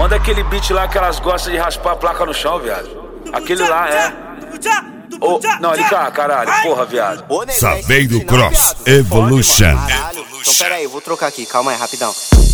Manda aquele beat lá que elas gostam de raspar a placa no chão, viado. Aquele lá é. Oh, não, ele cá, caralho, porra, viado. Saveiro Cross Evolution. Caralho. Então pera aí, eu vou trocar aqui, calma aí, rapidão.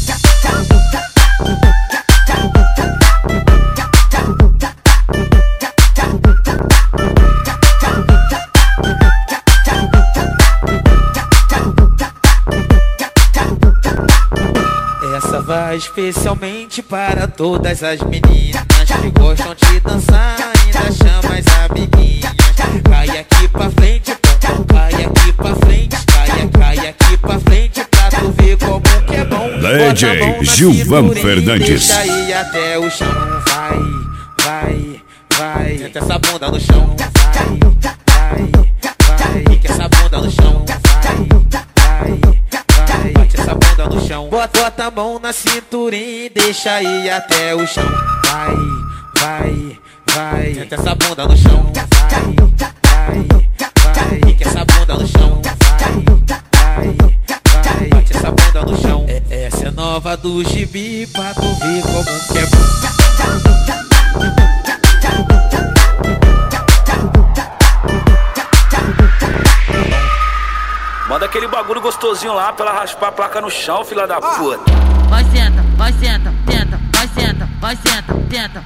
Essa vai especialmente para todas as meninas que gostam de dançar, ainda chama as amiguinhas. Cai aqui pra frente, cai aqui pra frente, cai aqui pra frente pra tu ver como que é bom. DJ Gilvan Fernandes. Deixa aí até o chão, vai. Senta essa bunda no chão, vai. Fica essa bunda no chão, vai. Bate essa bunda no chão. Bota a mão na cinturinha e deixa aí até o chão. Vai. Senta essa bunda no chão. Vai. Fica essa bunda no chão. Vai. Bate essa bunda no chão. Essa é nova do gibi pra tu ver como que é bom. Manda aquele bagulho gostosinho lá pra ela raspar a placa no chão, filha da puta. Vai senta, tenta, vai senta, tenta.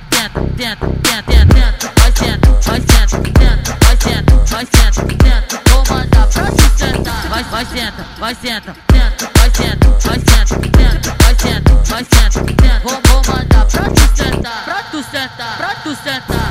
Vai senta, tenta. Vou mandar pra te sentar. Vai senta, tenta. Vou mandar pra tu sentar.